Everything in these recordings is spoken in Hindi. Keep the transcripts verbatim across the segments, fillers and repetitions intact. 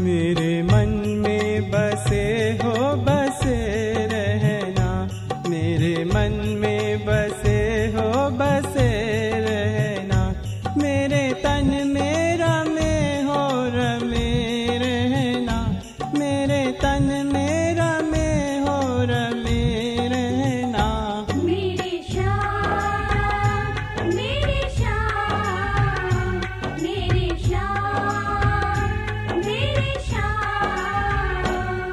मेरे मन में बसे हो बसे रहना, मेरे मन में बसे हो बसे रहना, मेरे तन में रमे हो रमे रहना, मेरे तन में रमे हो रमे रहना। मेरे श्याम मेरे श्याम मेरे श्याम मेरे श्याम।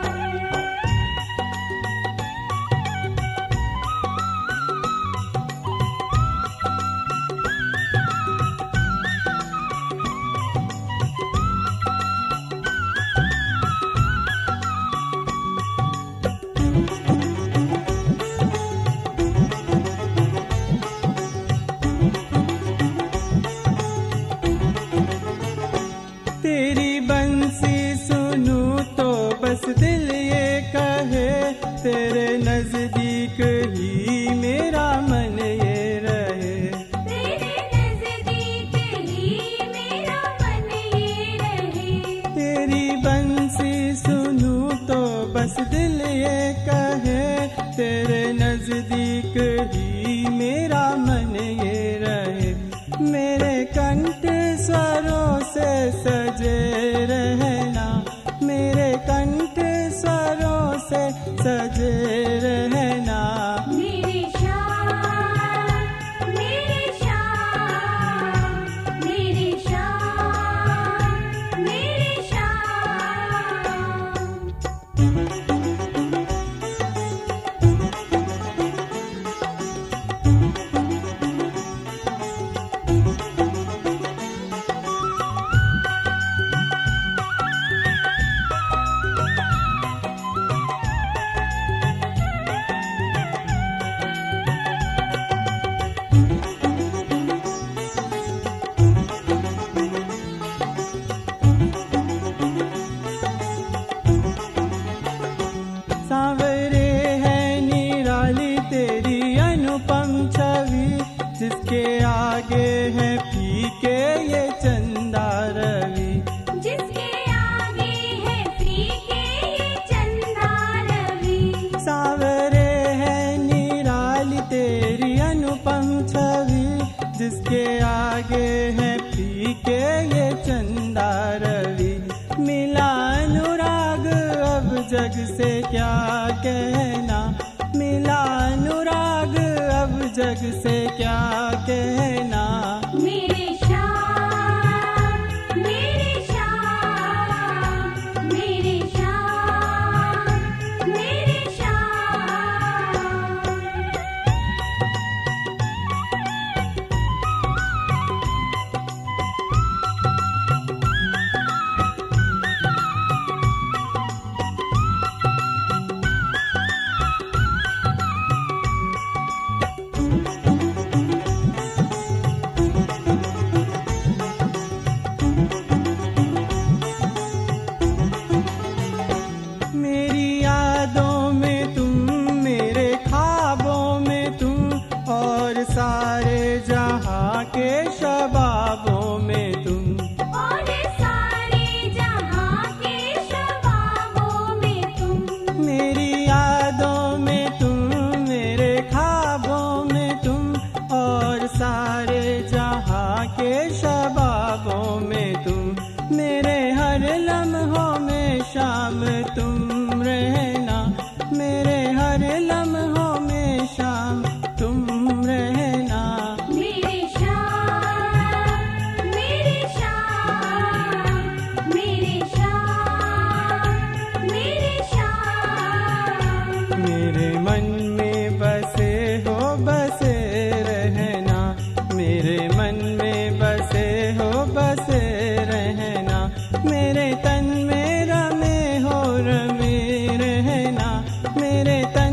तेरी बंसी सुनूं तो बस दिल ये कहे, तेरे नजदीक ही मेरा मन ये रहे, तेरे नजदीक ही मेरा मन ये रहे। तेरी बंसी सुनूं तो बस दिल ये कहे, तेरे नजदीक ही मेरा मन ये रहे, मेरे कंठ स्वरों से सजे रहना, मेरे कंठ स्वरों से सजे रहना। मेरे श्याम मेरे श्याम मेरे श्याम मेरे श्याम। सांवरे है निराली तेरी अनुपम छवि, जिसके आगे है फीके ये चंदा रवि, जिसके आगे है फीके ये चंदा रवि। सांवरे है निराली तेरी अनुपम छवि, जिसके आगे है फीके ये चंदा रवि। मिला अनुराग अब जग से क्या कहना, मिला अनुराग अब जग से क्या कहना। मेरे श्याम मेरे श्याम मेरे श्याम मेरे श्याम। मेरी यादों में तुम, मेरे ख्वाबों में तुम, और सारे जहां के शबाबों में तुम, और सारे जहां के शबाबों में तुम। मेरी यादों में तुम, मेरे ख्वाबों में तुम, और सारे जहां के शबाबों में तुम। मेरे हर लम्हों में शाम तुम रहना, मेरे हर लम्हों में शाम तुम रहना। मेरे श्याम मेरे श्याम मेरे श्याम मेरे श्याम। मेरे मन में बसे हो बसे रहना, मेरे मन में बसे हो बसे रहना, मेरे तन में रमे हो रमे रहना, मेरे तन